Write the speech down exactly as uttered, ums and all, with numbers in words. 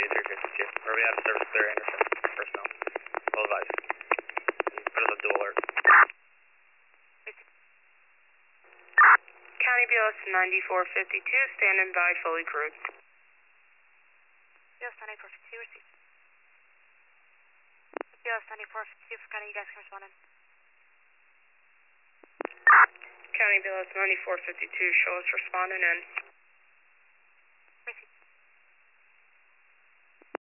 U three fifty-two. Where we have service clear Anderson personnel. Well advised. Put us on dual alert. County B L S ninety-four fifty-two, standing by, fully crewed. B L S ninety-four fifty-two, received. B L S ninety-four fifty-two, for County, you guys can respond in. County B L S ninety-four fifty-two, show us responding in.